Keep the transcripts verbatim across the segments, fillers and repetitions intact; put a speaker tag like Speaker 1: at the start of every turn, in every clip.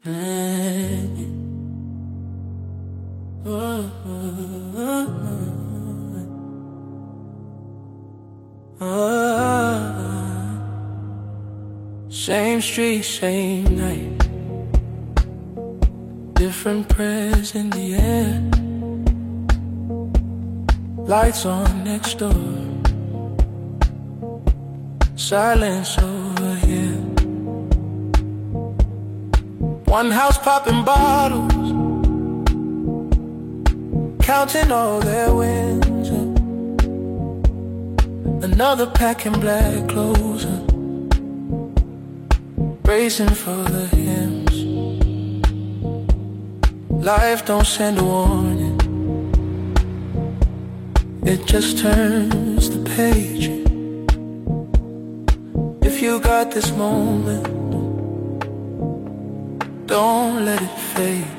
Speaker 1: Same street, same night, different prayers in the air. Lights on next door, silence over here. One house popping bottles, counting all their wins. Another packing black clothes, bracing for the hymns. Life don't send a warning, it just turns the page. If you got this moment, don't let it fade.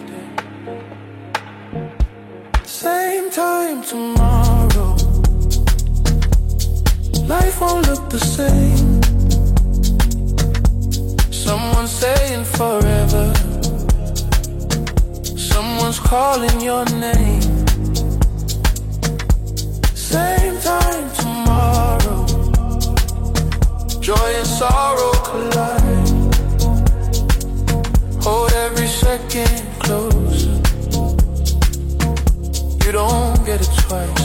Speaker 1: Same time tomorrow, life won't look the same. Someone's saying forever, someone's calling your name. Same time tomorrow, joy and sorrow collide. Hold every second closer, you don't get it twice.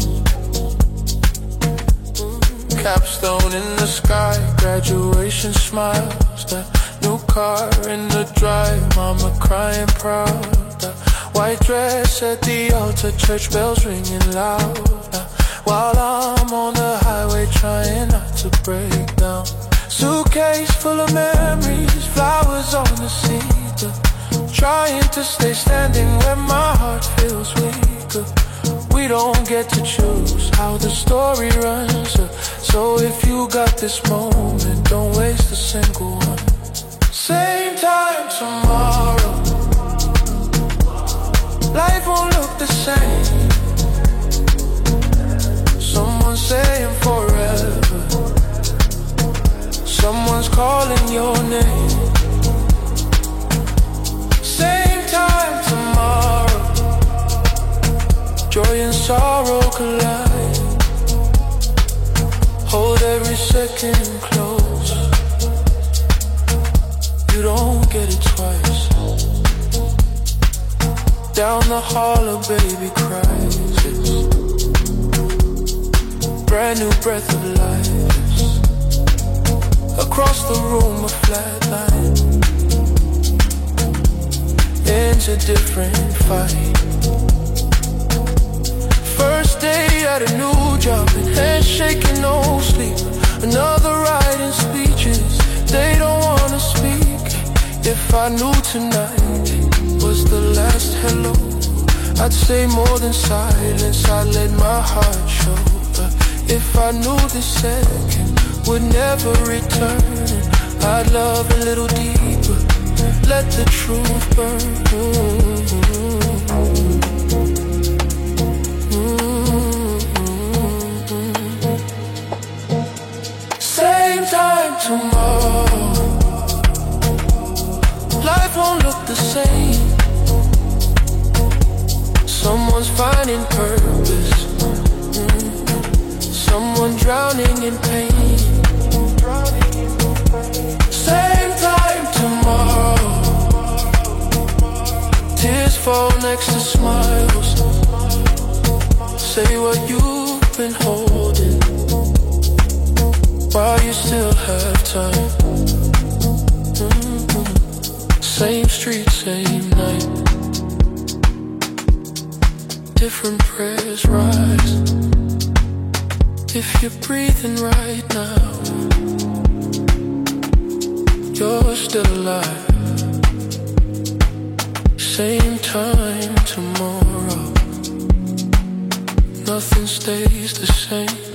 Speaker 1: Capstone in the sky, graduation smiles. That new car in the drive, mama crying proud. That white dress at the altar, church bells ringing loud. That while I'm on the highway trying not to break down. Suitcase full of memories, flowers on the seat. Trying to stay standing when my heart feels weaker. We don't get to choose how the story runs. So if you got this moment, don't waste a single one. Same time tomorrow, life won't look the same. Someone's saying forever, someone's calling your name. Same time tomorrow, joy and sorrow collide. Hold every second close, you don't get it twice. Down the hall a baby cries, brand new breath of life. Across the room a flat line, ends a different fight. First day at a new job, and handshaking, no sleep. Another ride in speeches, they don't wanna speak. If I knew tonight was the last hello, I'd say more than silence, I'd let my heart show. But if I knew this second would never return, I'd love a little deeper, let the truth burn. Same time tomorrow, life won't look the same. Someone's finding purpose, someone drowning in pain. Same time tomorrow, tears fall next to smiles. Say what you've been holding while you still have time. Mm-hmm. Same street, same night, different prayers rise. If you're breathing right now, you're still alive. Same time tomorrow, nothing stays the same.